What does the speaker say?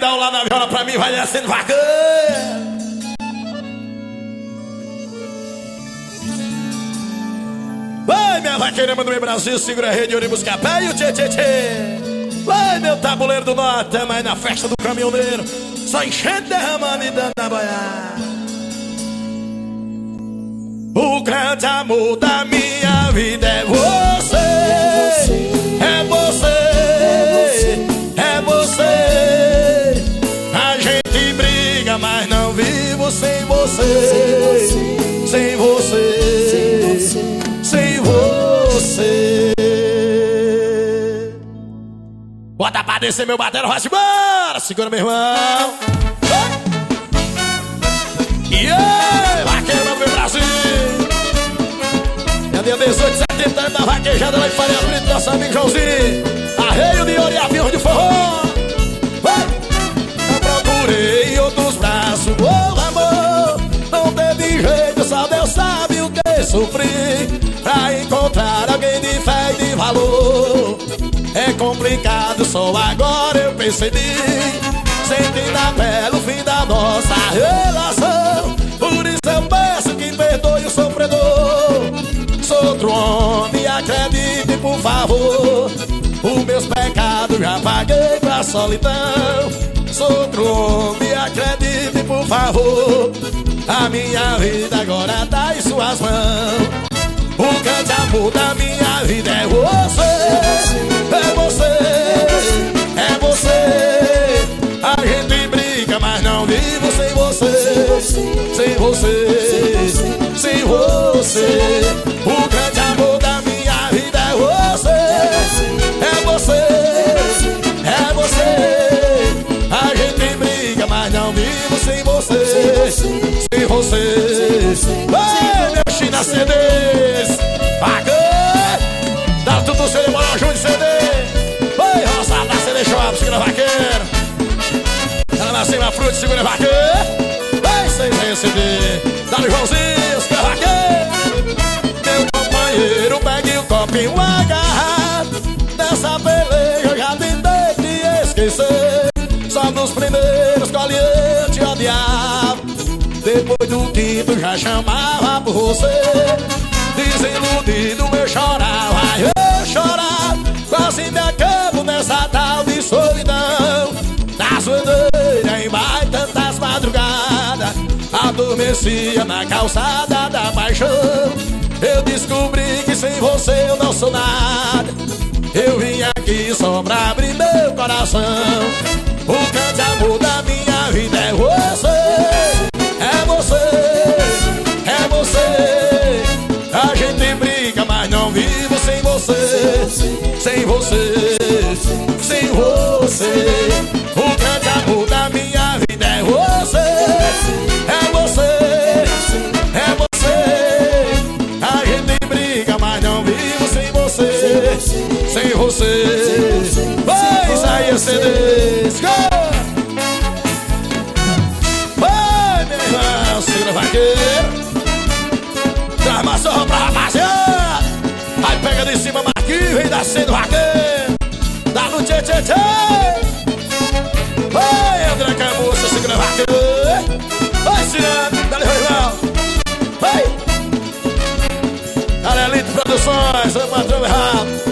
dá um lá na viola pra mim, vai descendo vaqueiro. Vai, minha vaqueira do meu Brasil, segura a rede, ônibus capé e o tchê tchê tchê. Vai, meu tabuleiro do norte, mas na festa do caminhoneiro, só enchendo, derramando e dando a boiar. O grande amor da minha vida é você, é você, é você. A gente briga, mas não vivo sem você, sem você, sem você. Bota pra descer meu batero, vai embora, segura meu irmão. Yeah, vaqueiro do Brasil. É dia 18 de setembro, da vaquejada lá em Faria Brito, nosso amigo Joãozinho. Arreio de ouro e avião de forró. Eu procurei outros braços, oh amor. Não teve jeito, só Deus sabe o que sofri pra encontrar alguém de fé e de valor. É complicado, só agora eu percebi, senti na pele o fim da nossa relação. Por isso eu peço que perdoe o sofredor. Sou outro homem, acredite por favor. Os meus pecados já paguei pra solidão. Sou outro homem, acredite por favor. A minha vida agora tá em suas mãos. O grande amor da minha vida é você, é você, é você. A gente briga, mas não vivo sem você, sem você, sem você. O grande amor da minha vida é você, é você, é você. A gente briga, mas não vivo sem você, sem você. Vai, meu China CDs, paga, dá tudo cerimônia junto de CD. Vai, roçada da CD Shop, segura vaqueiro. Ela nasceu na fruta, segura vaqueiro. Vai, sem CD, dá-lhe Joãozinho, segura vaqueiro. Meu companheiro, pegue o copinho agarrado. Nessa peleja eu já tentei te esquecer. Só nos primeiros coli eu te odiava. Depois do quinto já chamava por você. Desiludido eu chorava, eu chorava. Quase me acabo nessa tal de solidão. Na zoeira, embaixo tantas madrugadas, adormecia na calçada da paixão. Eu descobri que sem você eu não sou nada. Eu vim aqui só pra abrir meu coração. O grande amor da minha vida é você, é você, é você. A gente briga, mas não vivo sem você, sem você, sem você. O grande amor da minha vida é você, é você, é você. A gente briga, mas não vivo sem você, sem você. Vai sair CDs, vai, meu irmão, segura vaqueiro. Traz maçã pra rapaziada. Aí pega de cima, Marquinhos, vem descendo vaqueiro. Dá no tchê tchê tchê. Vai, André Camuça, segura vaqueiro. Vai, Cirano, dá-lhe o irmão. Vai. Galelito Produções, o patrão errado.